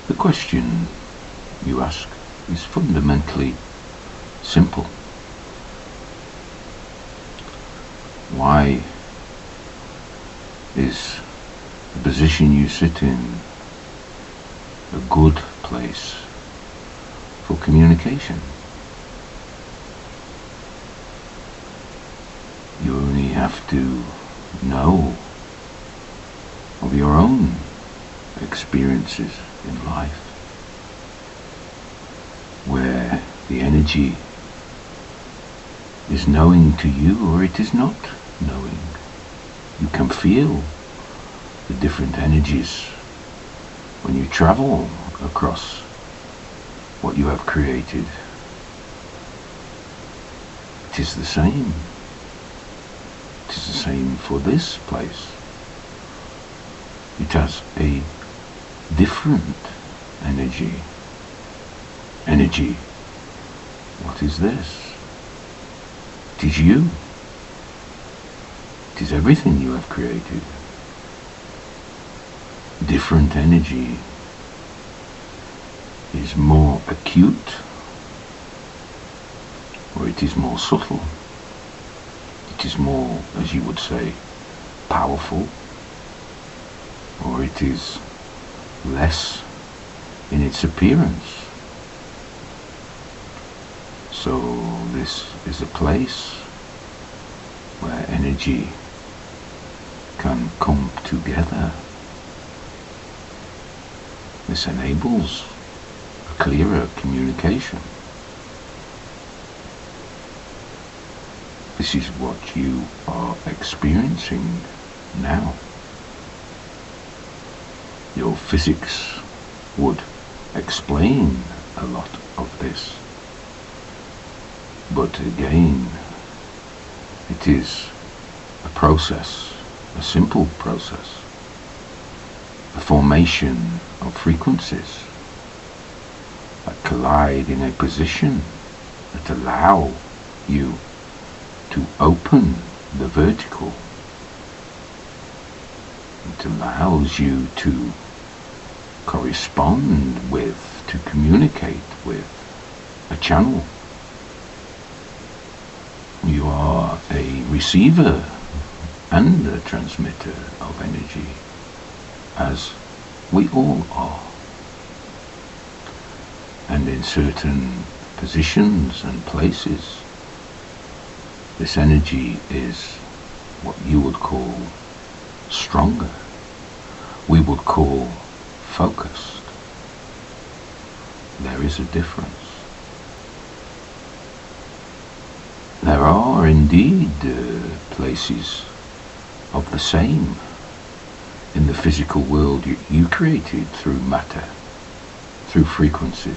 The question you ask is fundamentally simple. Why is the position you sit in a good place for communication? You only have to know of your own experiences in life, where the energy is knowing to you or it is not knowing. You can feel the different energies when you travel across what you have created. It is the same. It is the same for this place. It has a different energy. Energy. What is this? It is you. It is everything you have created. Different energy is more acute, or it is more subtle. It is more, as you would say, powerful, or it is less in its appearance. So this is a place where energy can come together. This enables a clearer communication. This is what you are experiencing now. Your physics would explain a lot of this. But again, it is a process, a simple process, a formation of frequencies that collide in a position that allow you to open the vertical. It allows you to correspond with, to communicate with a channel. You are a receiver and a transmitter of energy, as we all are. And in certain positions and places, this energy is what you would call stronger. We would call focused. There is a difference. There are indeed places of the same in the physical world you created through matter, through frequencies.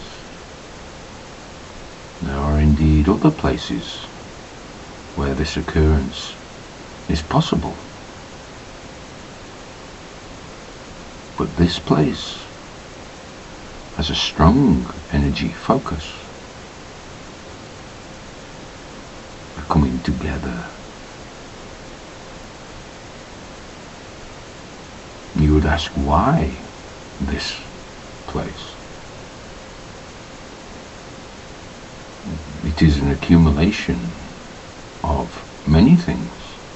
There are indeed other places where this occurrence is possible. But this place has a strong energy focus. We're coming together. You would ask, why this place? It is an accumulation of many things.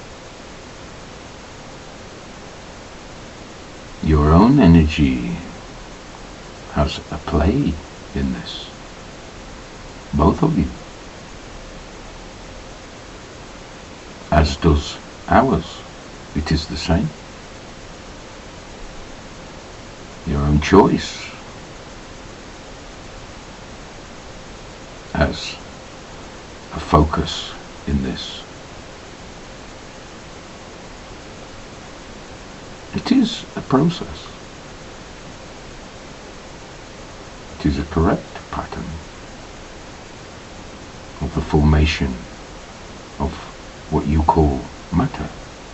Your own energy has a play in this. Both of you. As does ours. It is the same. Your own choice has a focus in this. It is a process. It is a correct pattern of the formation of what you call matter.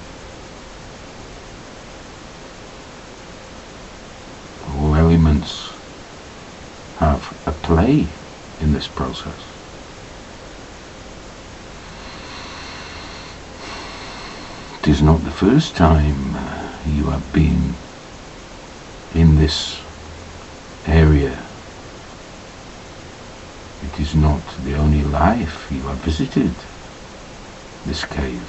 All elements have a play in this process. It is not the first time you have been in this area the only life you have visited this cave.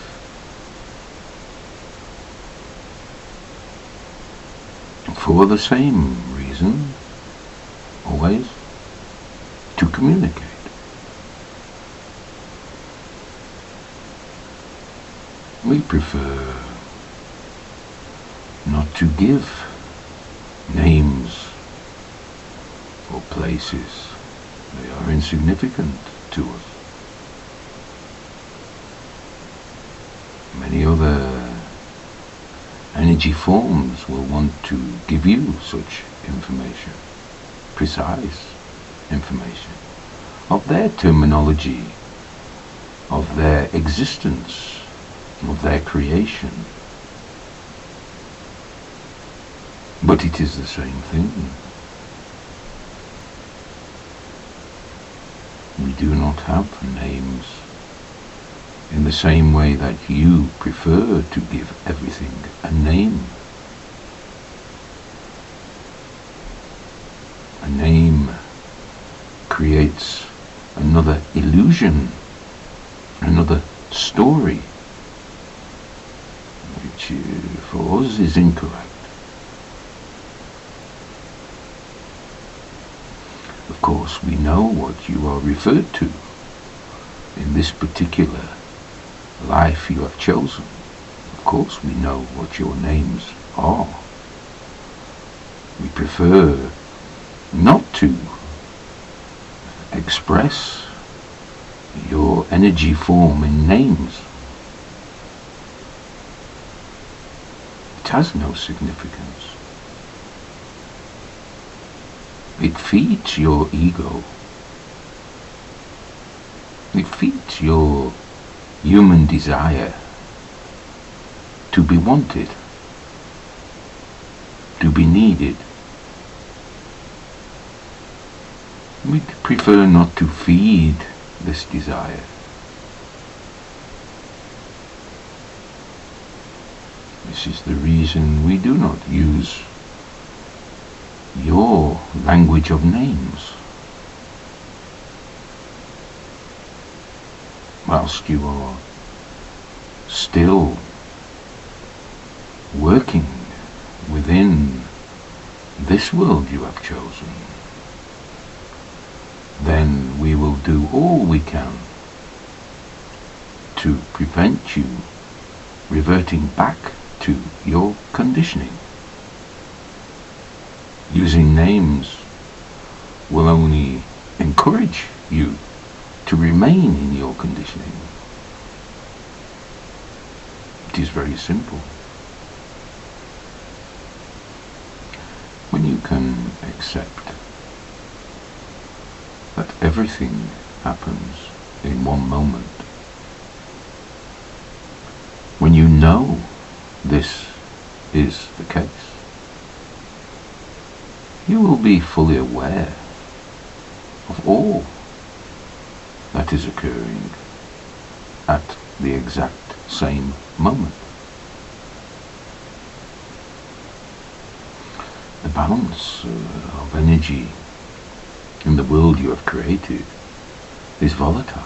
For the same reason, always, to communicate. We prefer not to give names or places. They are insignificant to us. Many other energy forms will want to give you such information, precise information, of their terminology, of their existence, of their creation. But it is the same thing. We do not have names in the same way that you prefer to give everything a name. A name creates another illusion, another story, which for us is incorrect. Of course, we know what you are referred to in this particular life you have chosen. Of course, we know what your names are. We prefer not to express your energy form in names. It has no significance. It feeds your ego. It feeds your human desire to be wanted, to be needed. We prefer not to feed this desire. This is the reason we do not use your language of names, whilst you are still working within this world you have chosen. Then we will do all we can to prevent you reverting back to your conditioning. Using names will only encourage you to remain in your conditioning. It is very simple. When you can accept that everything happens in one moment, when you know this is the case, you will be fully aware of all that is occurring at the exact same moment. The balance of energy in the world you have created is volatile.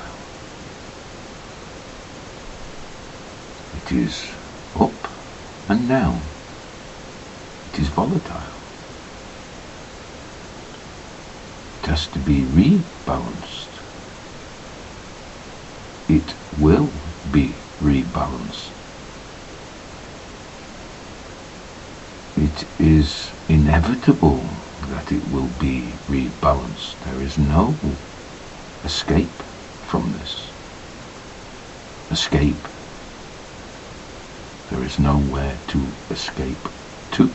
It is up and down. It is volatile. It has to be rebalanced. It will be rebalanced. It is inevitable that it will be rebalanced. There is no escape from this. Escape. There is nowhere to escape to.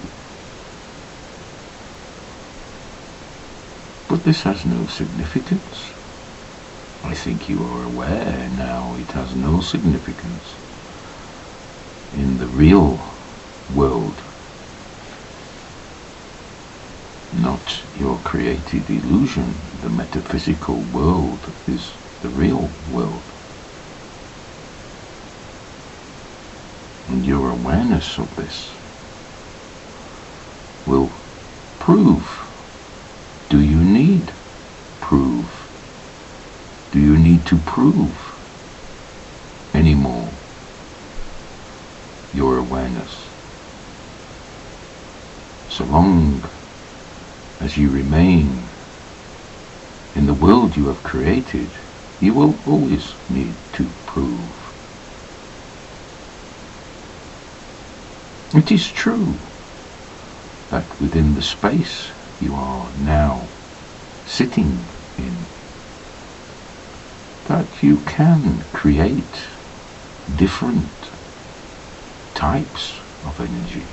But this has no significance. I think you are aware now it has no significance in the real world. Not your created illusion. The metaphysical world is the real world. And your awareness of this will prove. Do you need proof? Do you to prove anymore your awareness. So long as you remain in the world you have created, you will always need to prove. It is true that within the space you are now sitting in, that you can create different types of energy.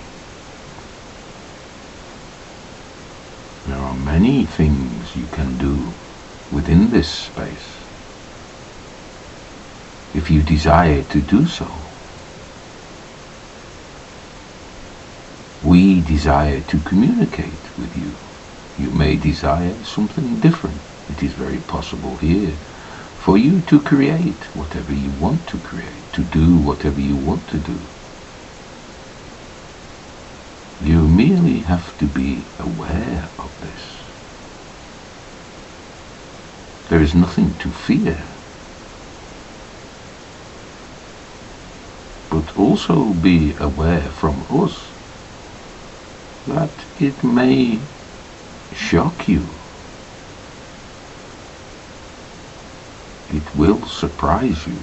There are many things you can do within this space if you desire to do so. We desire to communicate with you. You may desire something different. It is very possible here for you to create whatever you want to create, to do whatever you want to do. You merely have to be aware of this. There is nothing to fear. But also be aware from us that it may shock you. It will surprise you.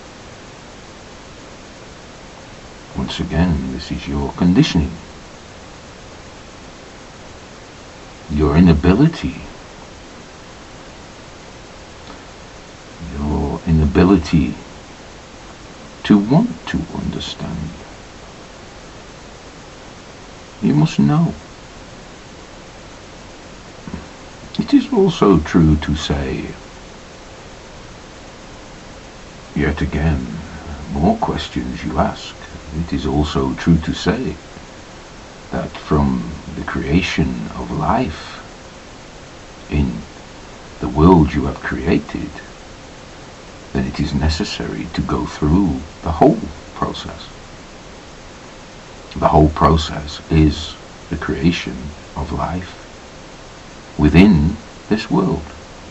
Once again, this is your conditioning. Your inability to want to understand. You must know. It is also true to say, yet again, more questions you ask, it is also true to say that from the creation of life in the world you have created, then it is necessary to go through the whole process. The whole process is the creation of life within this world.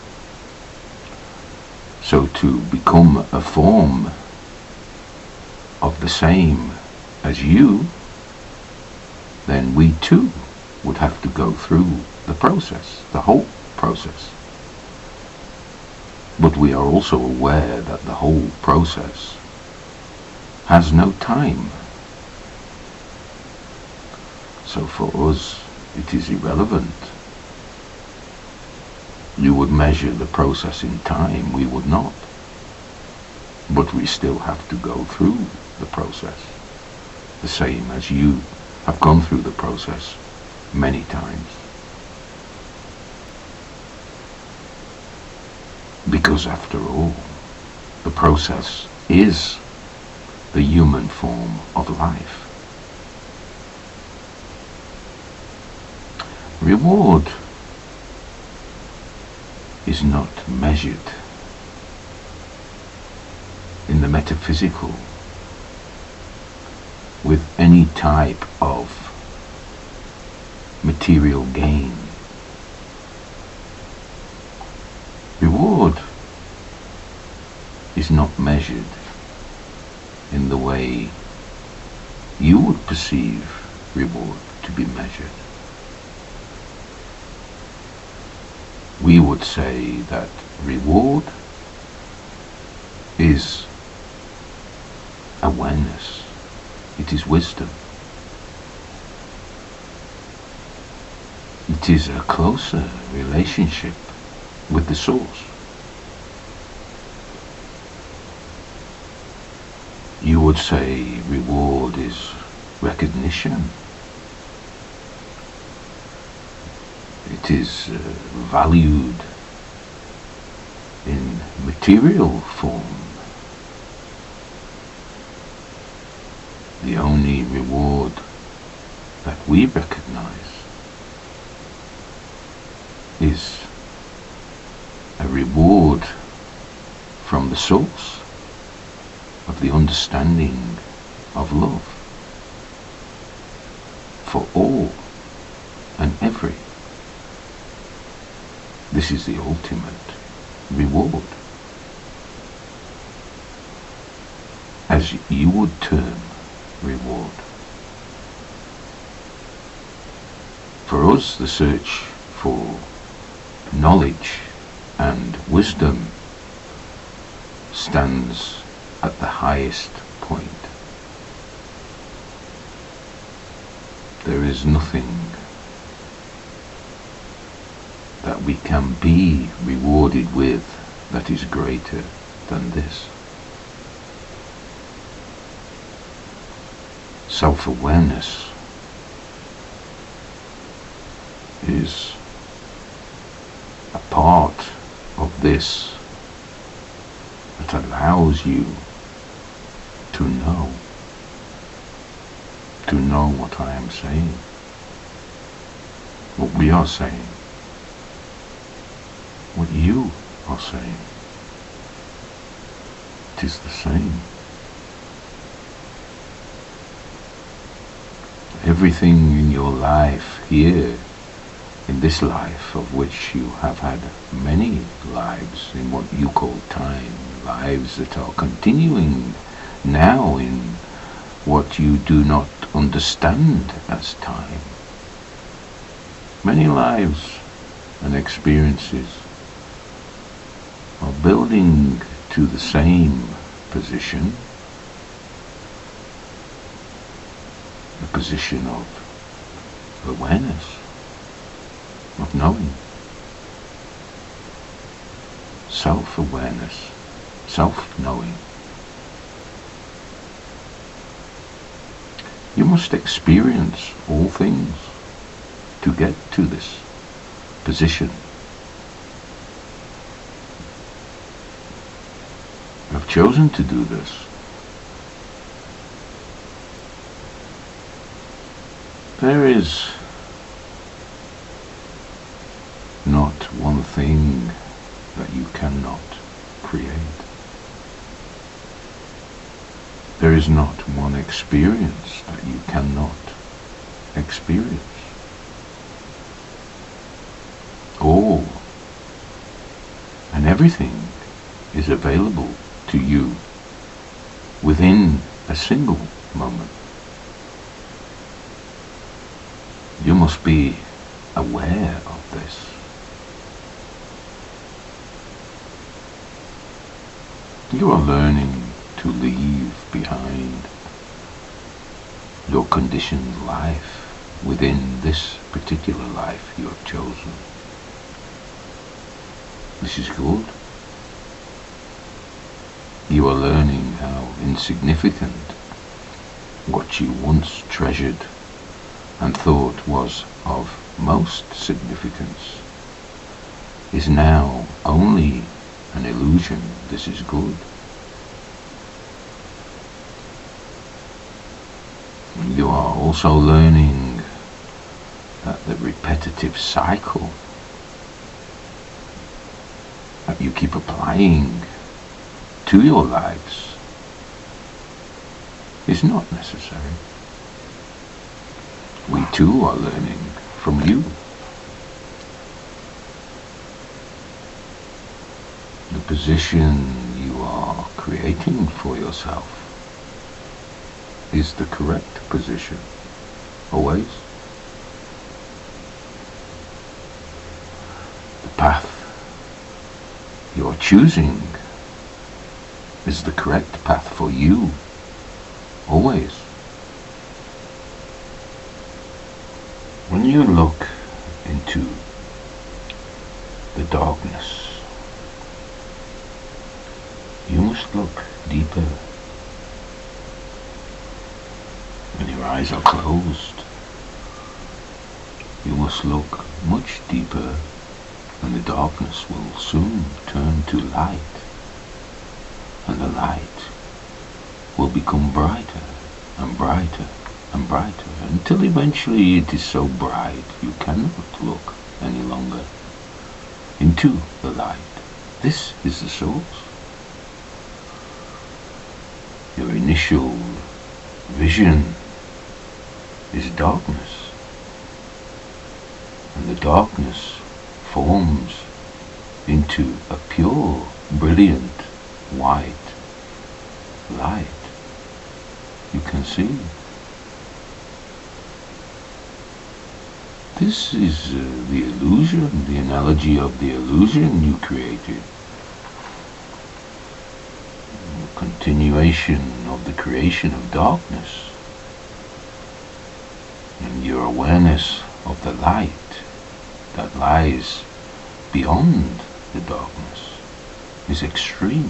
So to become a form of the same as you, then we too would have to go through the process, the whole process. But we are also aware that the whole process has no time. So for us, it is irrelevant. You would measure the process in time, we would not. But we still have to go through the process, the same as you have gone through the process many times. Because after all, the process is the human form of life. Reward is not measured in the metaphysical with any type of material gain. Reward is not measured in the way you would perceive reward to be measured. We would say that reward is awareness, it is wisdom. It is a closer relationship with the source. You would say reward is recognition. It is valued in material form. The only reward that we recognize is a reward from the source of the understanding of love for all and every. This is the ultimate reward. as you would term reward. For us, the search for knowledge and wisdom stands at the highest point. There is nothing that we can be rewarded with that is greater than this. Self-awareness is a part of this that allows you to know what I am saying, what we are saying, what you are saying. It is the same. Everything in your life here, in this life of which you have had many lives in what you call time, lives that are continuing now in what you do not understand as time. Many lives and experiences are building to the same position, the position of awareness, of knowing, self-awareness, self-knowing. You must experience all things to get to this position. You have chosen to do this. There is not one thing that you cannot create. There is not one experience that you cannot experience. All and everything is available to you within a single moment. You must be aware of this. You are learning to leave behind your conditioned life within this particular life you have chosen. This is good. You are learning how insignificant what you once treasured and thought was of most significance is now only an illusion. This is good. You are also learning that the repetitive cycle that you keep applying to your lives is not necessary. We too are learning from you. The position you are creating for yourself is the correct position, always. The path you are choosing is the correct path for you, always. When you look into the darkness, you must look deeper. When your eyes are closed, you must look much deeper, and the darkness will soon turn to light, and the light will become brighter and brighter and brighter, until eventually it is so bright you cannot look any longer into the light. This is the source. Your initial vision is darkness, and the darkness forms into a pure, brilliant, white light, you can see. This is the illusion, the analogy of the illusion you created. A continuation of the creation of darkness. And your awareness of the light that lies beyond the darkness is extreme.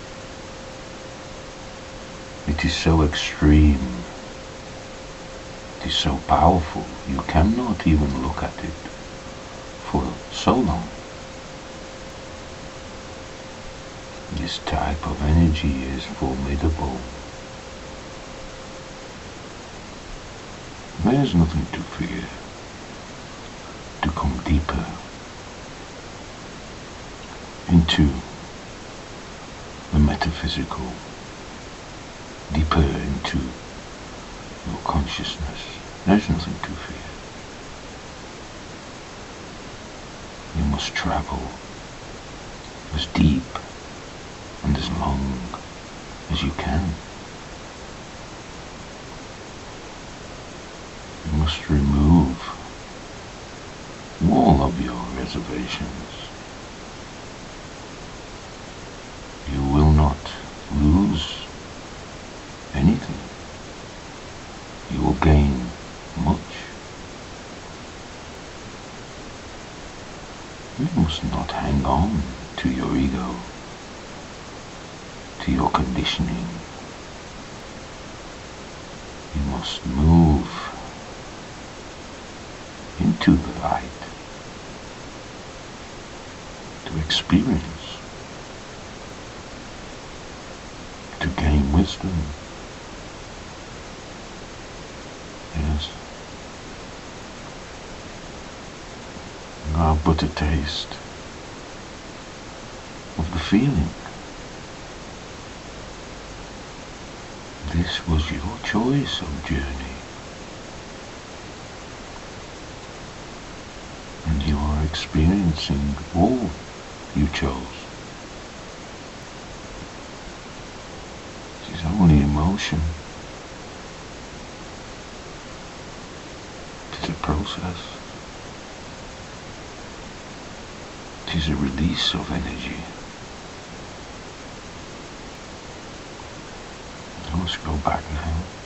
It is so extreme. It is so powerful. You cannot even look at it for so long. This type of energy is formidable. There is nothing to fear. To come deeper into the metaphysical, deeper into your consciousness. There's nothing to fear. You must travel as deep and as long as you can. You must remove all of your reservations. You will not lose anything. You will gain much. You must not hang on to your ego, to your conditioning. You must move into the light to experience, to gain wisdom. Yes. Ah, but a taste of the feeling. This was your choice of journey. And you are experiencing all you chose. It is only emotion. It is a process. It is a release of energy. I must go back now.